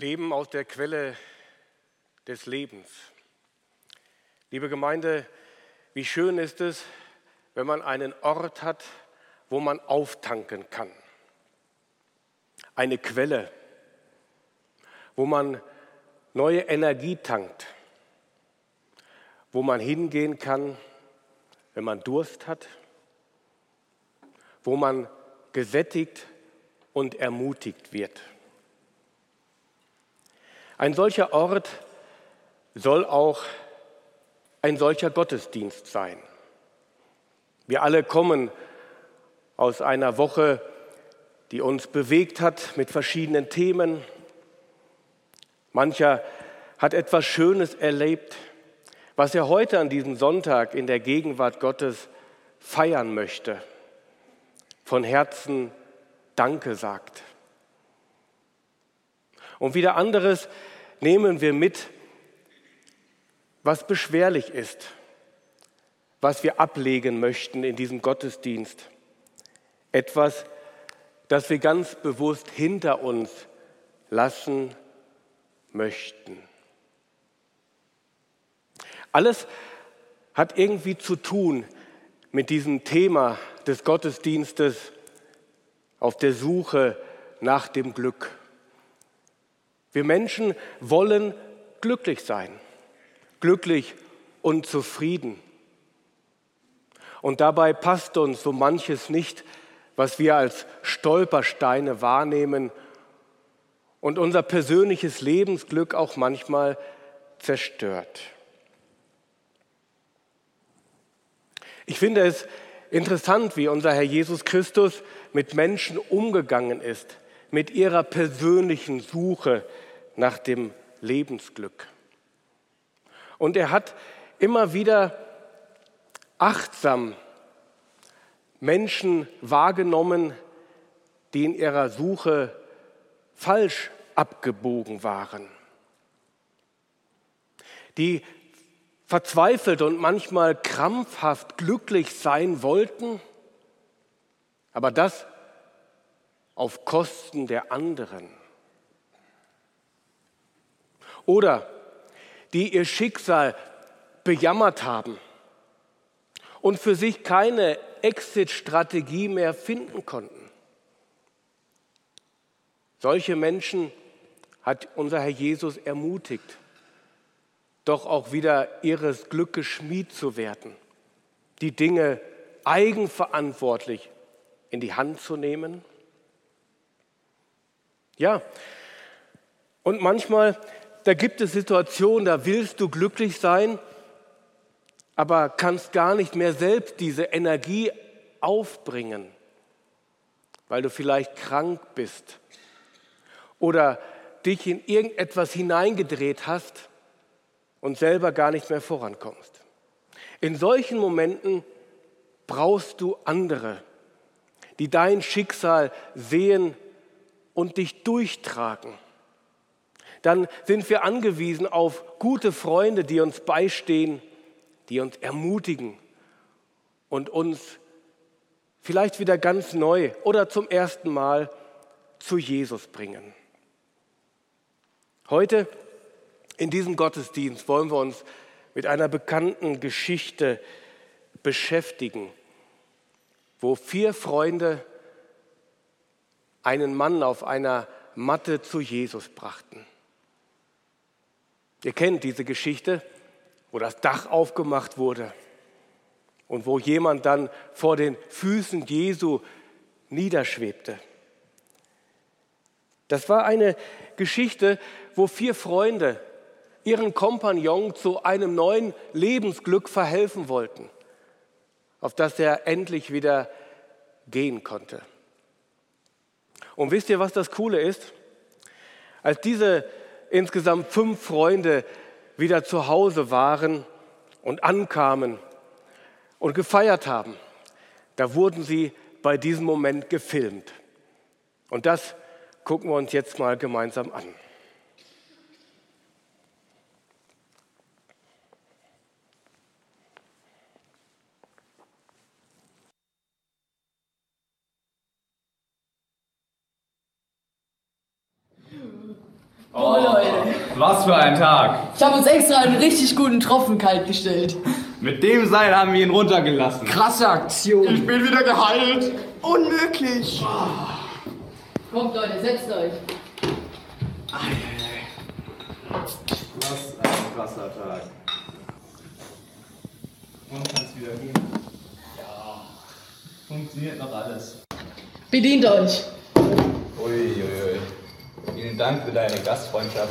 Leben aus der Quelle des Lebens. Liebe Gemeinde, wie schön ist es, wenn man einen Ort hat, wo man auftanken kann. Eine Quelle, wo man neue Energie tankt, wo man hingehen kann, wenn man Durst hat, wo man gesättigt und ermutigt wird. Ein solcher Ort soll auch ein solcher Gottesdienst sein. Wir alle kommen aus einer Woche, die uns bewegt hat mit verschiedenen Themen. Mancher hat etwas Schönes erlebt, was er heute an diesem Sonntag in der Gegenwart Gottes feiern möchte, von Herzen Danke sagt. Und wieder anderes nehmen wir mit, was beschwerlich ist, was wir ablegen möchten in diesem Gottesdienst. Etwas, das wir ganz bewusst hinter uns lassen möchten. Alles hat irgendwie zu tun mit diesem Thema des Gottesdienstes auf der Suche nach dem Glück. Wir Menschen wollen glücklich sein, glücklich und zufrieden. Und dabei passt uns so manches nicht, was wir als Stolpersteine wahrnehmen und unser persönliches Lebensglück auch manchmal zerstört. Ich finde es interessant, wie unser Herr Jesus Christus mit Menschen umgegangen ist, mit ihrer persönlichen Suche nach dem Lebensglück. Und er hat immer wieder achtsam Menschen wahrgenommen, die in ihrer Suche falsch abgebogen waren, die verzweifelt und manchmal krampfhaft glücklich sein wollten, aber das auf Kosten der anderen. Oder die ihr Schicksal bejammert haben und für sich keine Exit-Strategie mehr finden konnten. Solche Menschen hat unser Herr Jesus ermutigt, doch auch wieder ihres Glückes Schmied zu werden, die Dinge eigenverantwortlich in die Hand zu nehmen. Ja, und manchmal, da gibt es Situationen, da willst du glücklich sein, aber kannst gar nicht mehr selbst diese Energie aufbringen, weil du vielleicht krank bist oder dich in irgendetwas hineingedreht hast und selber gar nicht mehr vorankommst. In solchen Momenten brauchst du andere, die dein Schicksal sehen und dich durchtragen. Dann sind wir angewiesen auf gute Freunde, die uns beistehen, die uns ermutigen und uns vielleicht wieder ganz neu oder zum ersten Mal zu Jesus bringen. Heute in diesem Gottesdienst wollen wir uns mit einer bekannten Geschichte beschäftigen, wo 4 Freunde einen Mann auf einer Matte zu Jesus brachten. Ihr kennt diese Geschichte, wo das Dach aufgemacht wurde und wo jemand dann vor den Füßen Jesu niederschwebte. Das war eine Geschichte, wo 4 Freunde ihren Kompagnon zu einem neuen Lebensglück verhelfen wollten, auf das er endlich wieder gehen konnte. Und wisst ihr, was das Coole ist? Als diese insgesamt 5 Freunde wieder zu Hause waren und ankamen und gefeiert haben, da wurden sie bei diesem Moment gefilmt. Und das gucken wir uns jetzt mal gemeinsam an. Oh, Leute. Was für ein Tag. Ich habe uns extra einen richtig guten Tropfen kalt gestellt. Mit dem Seil haben wir ihn runtergelassen. Krasse Aktion. Ich bin wieder geheilt. Unmöglich. Kommt Leute, setzt euch. Was ein krasser Tag. Und kann's wieder gehen? Ja. Funktioniert noch alles. Bedient euch. Uiuiui. Vielen Dank für deine Gastfreundschaft.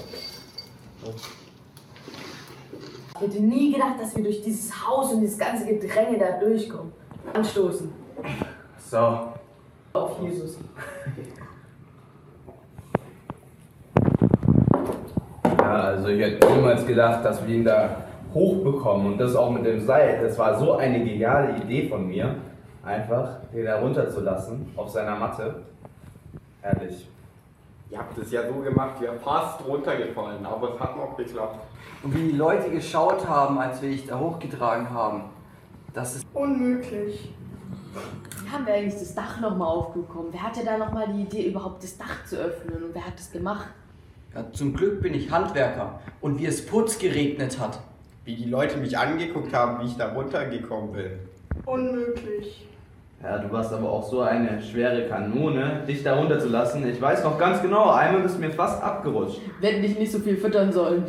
Ich hätte nie gedacht, dass wir durch dieses Haus und dieses ganze Gedränge da durchkommen. Anstoßen. So. Auf Jesus. Ja, also ich hätte niemals gedacht, dass wir ihn da hochbekommen. Und das auch mit dem Seil. Das war so eine geniale Idee von mir. Einfach den da runterzulassen auf seiner Matte. Herrlich. Ihr habt es ja so gemacht, wir fast runtergefallen, aber es hat noch geklappt. Und wie die Leute geschaut haben, als wir dich da hochgetragen haben, das ist Unmöglich. Wie haben wir eigentlich das Dach nochmal aufbekommen? Wer hatte da nochmal die Idee, überhaupt das Dach zu öffnen? Und wer hat das gemacht? ja, zum Glück bin ich Handwerker und wie es Putz geregnet hat. Wie die Leute mich angeguckt haben, wie ich da runtergekommen bin. Unmöglich. Ja, du warst aber auch so eine schwere Kanone, dich da runterzulassen. Ich weiß noch ganz genau, einmal bist du mir fast abgerutscht. Wir hätten dich nicht so viel füttern sollen.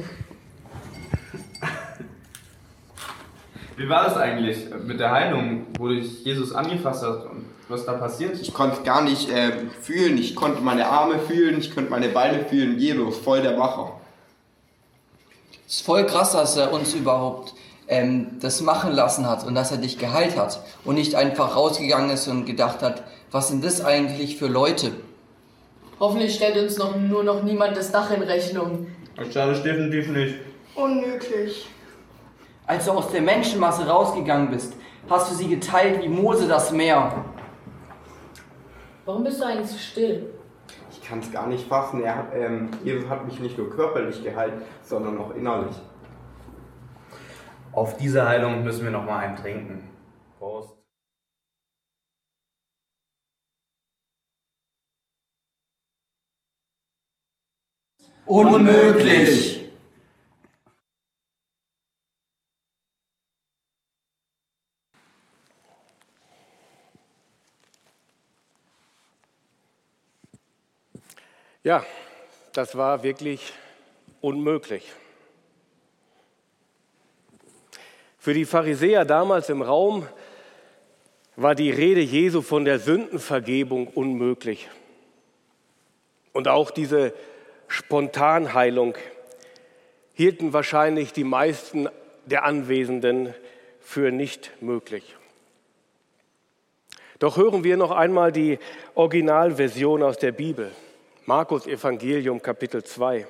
Wie war das eigentlich mit der Heilung, wo dich Jesus angefasst hat und was da passiert? Ich konnte gar nicht fühlen, ich konnte meine Arme fühlen, ich konnte meine Beine fühlen. Jesus, voll der Macher. Es ist voll krass, dass er uns überhaupt das machen lassen hat und dass er dich geheilt hat und nicht einfach rausgegangen ist und gedacht hat, was sind das eigentlich für Leute? Hoffentlich stellt uns nur noch niemand das Dach in Rechnung. Wahrscheinlich definitiv nicht. Unmöglich. Als du aus der Menschenmasse rausgegangen bist, hast du sie geteilt wie Mose das Meer. Warum bist du eigentlich so still? Ich kann es gar nicht fassen. Jesus hat mich nicht nur körperlich geheilt, sondern auch innerlich. Auf diese Heilung müssen wir nochmal einen trinken. Prost. Unmöglich! Ja, das war wirklich unmöglich. Für die Pharisäer damals im Raum war die Rede Jesu von der Sündenvergebung unmöglich. Und auch diese Spontanheilung hielten wahrscheinlich die meisten der Anwesenden für nicht möglich. Doch hören wir noch einmal die Originalversion aus der Bibel. Markus Evangelium Kapitel 2.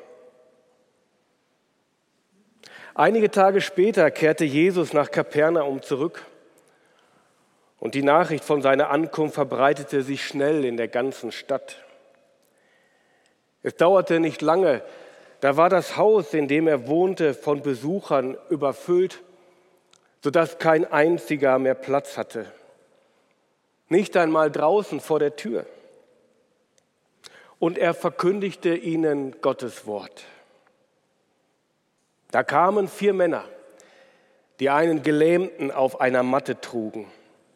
Einige Tage später kehrte Jesus nach Kapernaum zurück und die Nachricht von seiner Ankunft verbreitete sich schnell in der ganzen Stadt. Es dauerte nicht lange, da war das Haus, in dem er wohnte, von Besuchern überfüllt, sodass kein einziger mehr Platz hatte. Nicht einmal draußen vor der Tür. Und er verkündigte ihnen Gottes Wort. Da kamen 4 Männer, die einen Gelähmten auf einer Matte trugen.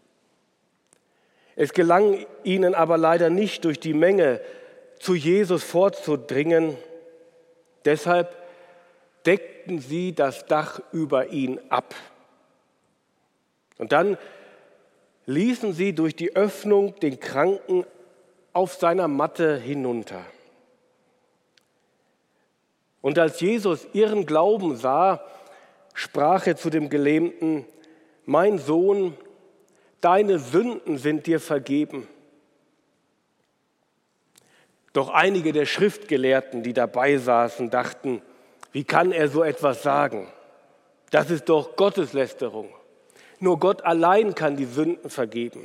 Es gelang ihnen aber leider nicht, durch die Menge zu Jesus vorzudringen. Deshalb deckten sie das Dach über ihn ab. Und dann ließen sie durch die Öffnung den Kranken auf seiner Matte hinunter. Und als Jesus ihren Glauben sah, sprach er zu dem Gelähmten: Mein Sohn, deine Sünden sind dir vergeben. Doch einige der Schriftgelehrten, die dabei saßen, dachten: Wie kann er so etwas sagen? Das ist doch Gotteslästerung. Nur Gott allein kann die Sünden vergeben.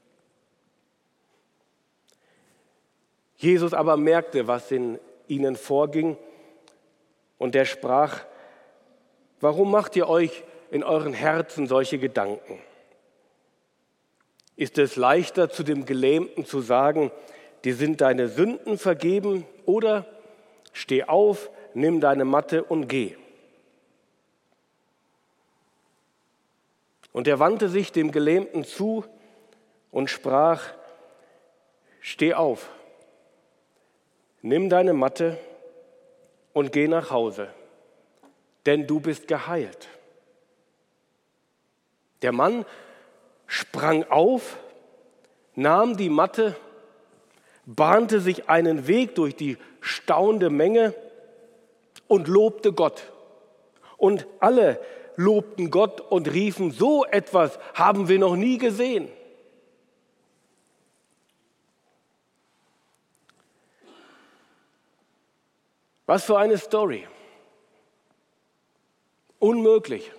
Jesus aber merkte, was in ihnen vorging, und er sprach: Warum macht ihr euch in euren Herzen solche Gedanken? Ist es leichter, zu dem Gelähmten zu sagen, dir sind deine Sünden vergeben, oder Steh auf, nimm deine Matte und geh. Und er wandte sich dem Gelähmten zu und sprach, steh auf, nimm deine Matte und geh nach Hause, denn du bist geheilt. Der Mann sprang auf, nahm die Matte, bahnte sich einen Weg durch die staunende Menge und lobte Gott. Und alle lobten Gott und riefen, so etwas haben wir noch nie gesehen. Was für eine Story. Unmöglich.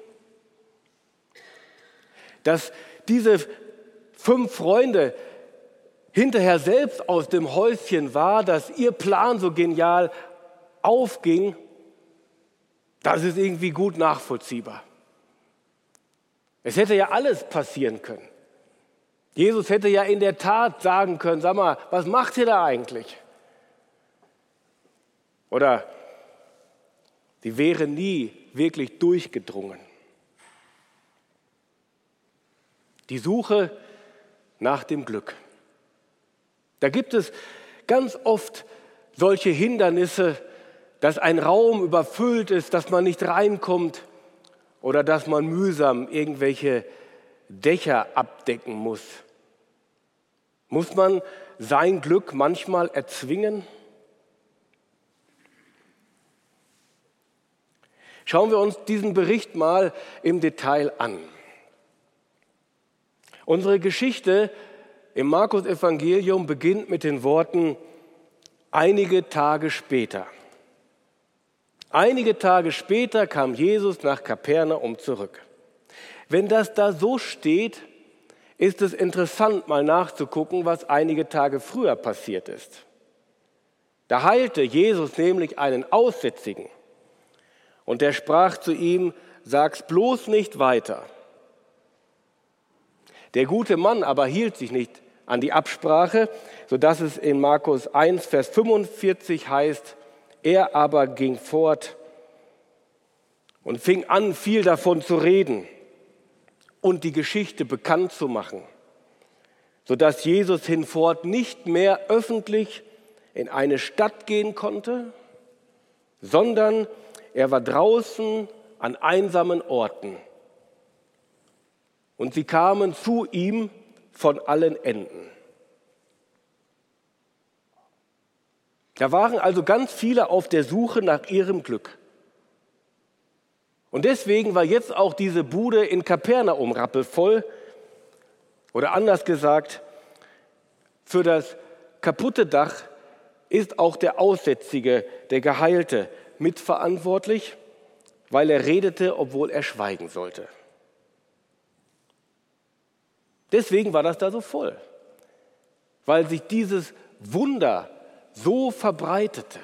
Dass diese 5 Freunde hinterher selbst aus dem Häuschen war, dass ihr Plan so genial aufging, das ist irgendwie gut nachvollziehbar. Es hätte ja alles passieren können. Jesus hätte ja in der Tat sagen können, sag mal, was macht ihr da eigentlich? Oder sie wäre nie wirklich durchgedrungen. Die Suche nach dem Glück. Da gibt es ganz oft solche Hindernisse, dass ein Raum überfüllt ist, dass man nicht reinkommt oder dass man mühsam irgendwelche Dächer abdecken muss. Muss man sein Glück manchmal erzwingen? Schauen wir uns diesen Bericht mal im Detail an. Unsere Geschichte im Markus-Evangelium beginnt mit den Worten, einige Tage später. Einige Tage später kam Jesus nach Kapernaum zurück. Wenn das da so steht, ist es interessant, mal nachzugucken, was einige Tage früher passiert ist. Da heilte Jesus nämlich einen Aussätzigen. Und der sprach zu ihm, sag's bloß nicht weiter. Der gute Mann aber hielt sich nicht an die Absprache, sodass es in Markus 1, Vers 45 heißt, er aber ging fort und fing an, viel davon zu reden und die Geschichte bekannt zu machen, sodass Jesus hinfort nicht mehr öffentlich in eine Stadt gehen konnte, sondern er war draußen an einsamen Orten. Und sie kamen zu ihm von allen Enden. Da waren also ganz viele auf der Suche nach ihrem Glück. Und deswegen war jetzt auch diese Bude in Kapernaum rappelvoll. Oder anders gesagt, für das kaputte Dach ist auch der Aussätzige, der Geheilte, mitverantwortlich, weil er redete, obwohl er schweigen sollte. Deswegen war das da so voll, weil sich dieses Wunder so verbreitete.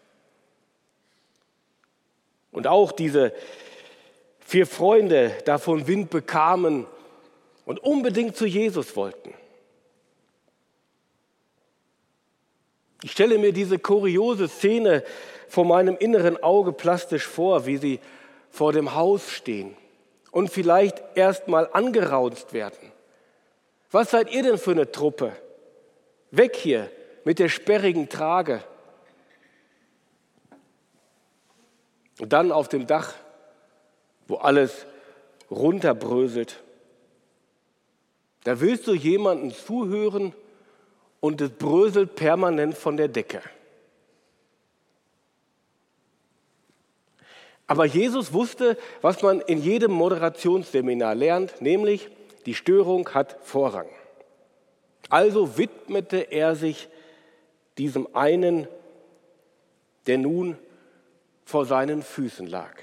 Und auch diese 4 Freunde davon Wind bekamen und unbedingt zu Jesus wollten. Ich stelle mir diese kuriose Szene vor meinem inneren Auge plastisch vor, wie sie vor dem Haus stehen und vielleicht erst mal angeraunzt werden. Was seid ihr denn für eine Truppe? Weg hier mit der sperrigen Trage. Und dann auf dem Dach, wo alles runterbröselt. Da willst du jemandem zuhören und es bröselt permanent von der Decke. Aber Jesus wusste, was man in jedem Moderationsseminar lernt, nämlich die Störung hat Vorrang. Also widmete er sich diesem einen, der nun vor seinen Füßen lag.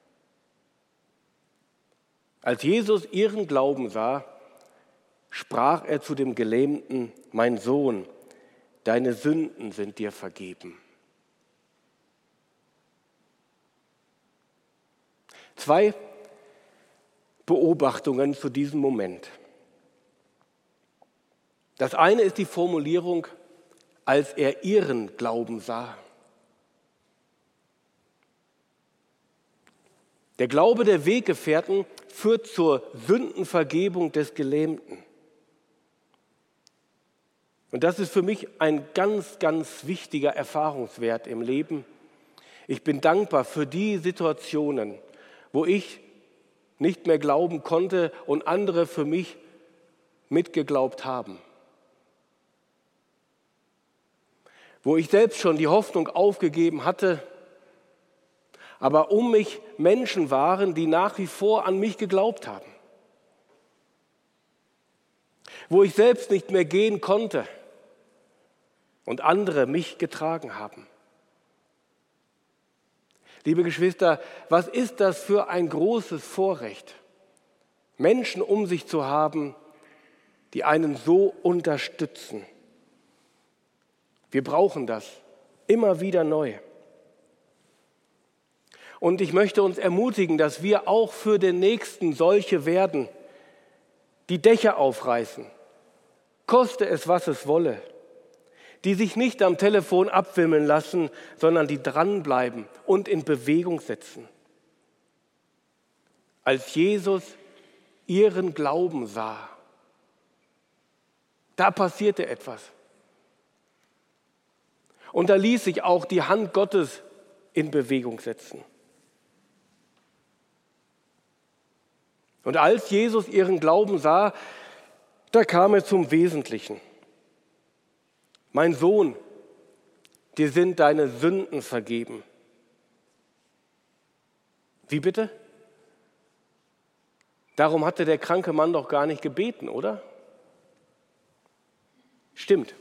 Als Jesus ihren Glauben sah, sprach er zu dem Gelähmten, mein Sohn, deine Sünden sind dir vergeben. 2 Beobachtungen zu diesem Moment. Das eine ist die Formulierung, als er ihren Glauben sah. Der Glaube der Weggefährten führt zur Sündenvergebung des Gelähmten. Und das ist für mich ein ganz, ganz wichtiger Erfahrungswert im Leben. Ich bin dankbar für die Situationen, wo ich nicht mehr glauben konnte und andere für mich mitgeglaubt haben. Wo ich selbst schon die Hoffnung aufgegeben hatte, aber um mich Menschen waren, die nach wie vor an mich geglaubt haben. Wo ich selbst nicht mehr gehen konnte und andere mich getragen haben. Liebe Geschwister, was ist das für ein großes Vorrecht, Menschen um sich zu haben, die einen so unterstützen. Wir brauchen das immer wieder neu. Und ich möchte uns ermutigen, dass wir auch für den Nächsten solche werden, die Dächer aufreißen, koste es, was es wolle, die sich nicht am Telefon abwimmeln lassen, sondern die dranbleiben und in Bewegung setzen. Als Jesus ihren Glauben sah, da passierte etwas. Und da ließ sich auch die Hand Gottes in Bewegung setzen. Und als Jesus ihren Glauben sah, da kam er zum Wesentlichen. Mein Sohn, dir sind deine Sünden vergeben. Wie bitte? Darum hatte der kranke Mann doch gar nicht gebeten, oder? Stimmt.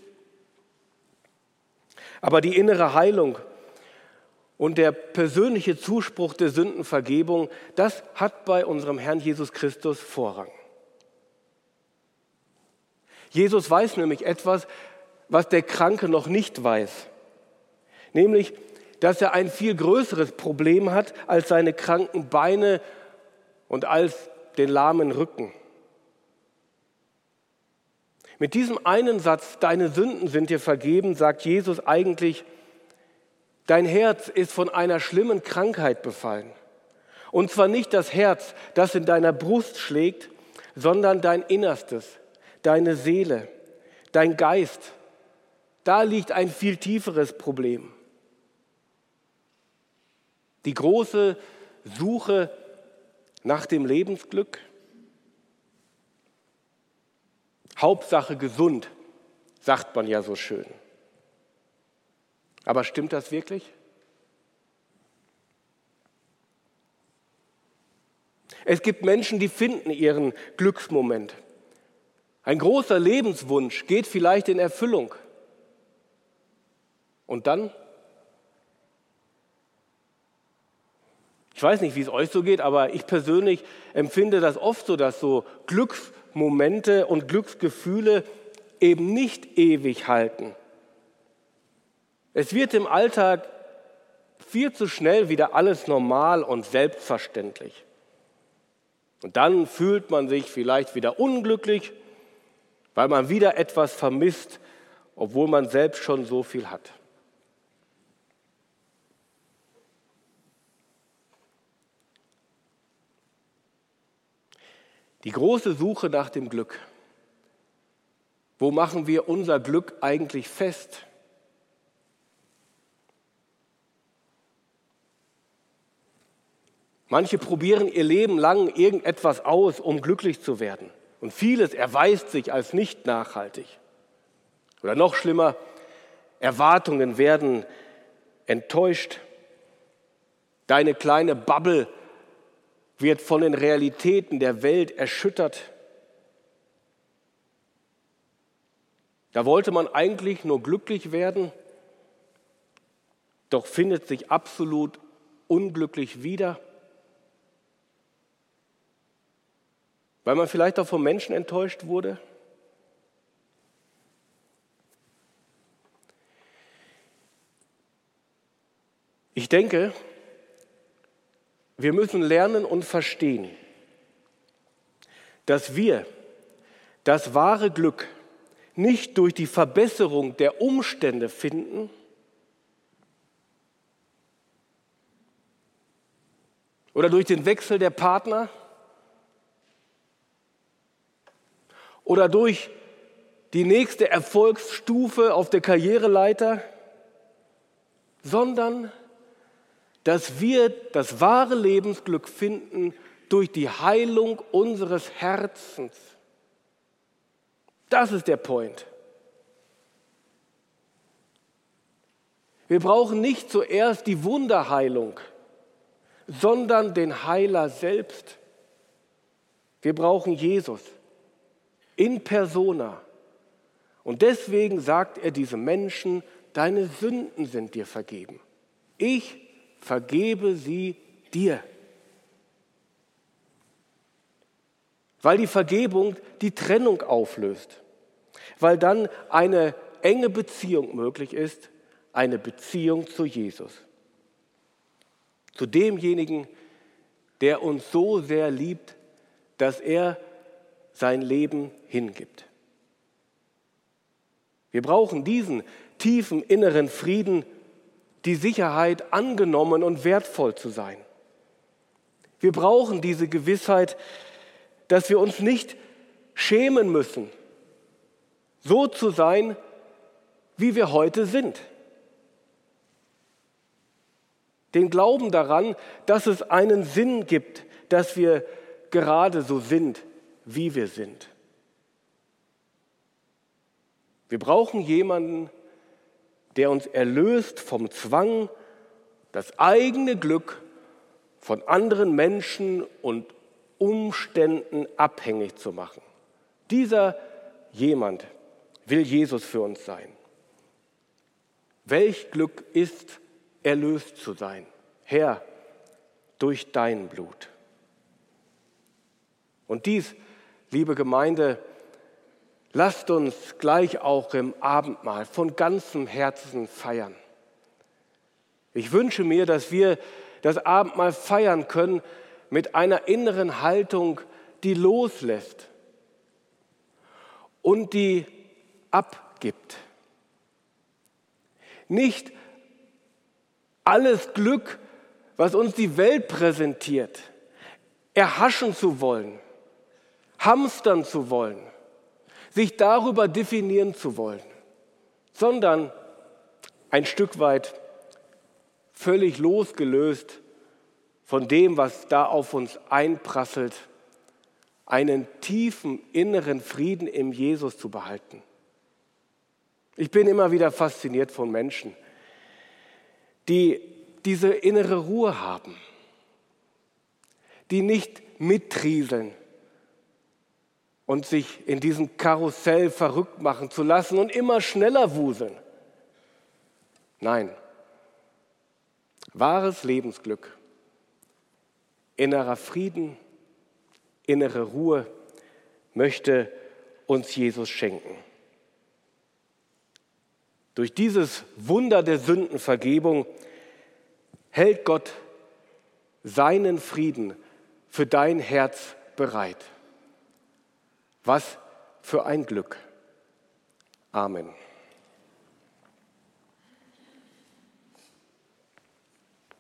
Aber die innere Heilung und der persönliche Zuspruch der Sündenvergebung, das hat bei unserem Herrn Jesus Christus Vorrang. Jesus weiß nämlich etwas, was der Kranke noch nicht weiß. Nämlich, dass er ein viel größeres Problem hat als seine kranken Beine und als den lahmen Rücken. Mit diesem einen Satz, deine Sünden sind dir vergeben, sagt Jesus eigentlich, dein Herz ist von einer schlimmen Krankheit befallen. Und zwar nicht das Herz, das in deiner Brust schlägt, sondern dein Innerstes, deine Seele, dein Geist. Da liegt ein viel tieferes Problem. Die große Suche nach dem Lebensglück. Hauptsache gesund, sagt man ja so schön. Aber stimmt das wirklich? Es gibt Menschen, die finden ihren Glücksmoment. Ein großer Lebenswunsch geht vielleicht in Erfüllung. Und dann? Ich weiß nicht, wie es euch so geht, aber ich persönlich empfinde das oft so, dass so Glücksmomente und Glücksgefühle eben nicht ewig halten. Es wird im Alltag viel zu schnell wieder alles normal und selbstverständlich. Und dann fühlt man sich vielleicht wieder unglücklich, weil man wieder etwas vermisst, obwohl man selbst schon so viel hat. Die große Suche nach dem Glück. Wo machen wir unser Glück eigentlich fest? Manche probieren ihr Leben lang irgendetwas aus, um glücklich zu werden. Und vieles erweist sich als nicht nachhaltig. Oder noch schlimmer, Erwartungen werden enttäuscht. Deine kleine Bubble wird von den Realitäten der Welt erschüttert. Da wollte man eigentlich nur glücklich werden, doch findet sich absolut unglücklich wieder, weil man vielleicht auch vom Menschen enttäuscht wurde. Ich denke, wir müssen lernen und verstehen, dass wir das wahre Glück nicht durch die Verbesserung der Umstände finden, oder durch den Wechsel der Partner oder durch die nächste Erfolgsstufe auf der Karriereleiter, sondern dass wir das wahre Lebensglück finden durch die Heilung unseres Herzens. Das ist der Point. Wir brauchen nicht zuerst die Wunderheilung, sondern den Heiler selbst. Wir brauchen Jesus in persona. Und deswegen sagt er diesem Menschen, deine Sünden sind dir vergeben. Ich vergebe sie dir. Weil die Vergebung die Trennung auflöst. Weil dann eine enge Beziehung möglich ist, eine Beziehung zu Jesus. Zu demjenigen, der uns so sehr liebt, dass er sein Leben hingibt. Wir brauchen diesen tiefen inneren Frieden, die Sicherheit, angenommen und wertvoll zu sein. Wir brauchen diese Gewissheit, dass wir uns nicht schämen müssen, so zu sein, wie wir heute sind. Den Glauben daran, dass es einen Sinn gibt, dass wir gerade so sind, wie wir sind. Wir brauchen jemanden, der uns erlöst vom Zwang, das eigene Glück von anderen Menschen und Umständen abhängig zu machen. Dieser jemand will Jesus für uns sein. Welch Glück ist, erlöst zu sein, Herr, durch dein Blut. Und dies, liebe Gemeinde, lasst uns gleich auch im Abendmahl von ganzem Herzen feiern. Ich wünsche mir, dass wir das Abendmahl feiern können mit einer inneren Haltung, die loslässt und die abgibt. Nicht alles Glück, was uns die Welt präsentiert, erhaschen zu wollen, hamstern zu wollen, sich darüber definieren zu wollen, sondern ein Stück weit völlig losgelöst von dem, was da auf uns einprasselt, einen tiefen inneren Frieden im Jesus zu behalten. Ich bin immer wieder fasziniert von Menschen, die diese innere Ruhe haben, die nicht mittrieseln und sich in diesem Karussell verrückt machen zu lassen und immer schneller wuseln. Nein, wahres Lebensglück, innerer Frieden, innere Ruhe möchte uns Jesus schenken. Durch dieses Wunder der Sündenvergebung hält Gott seinen Frieden für dein Herz bereit. Was für ein Glück. Amen.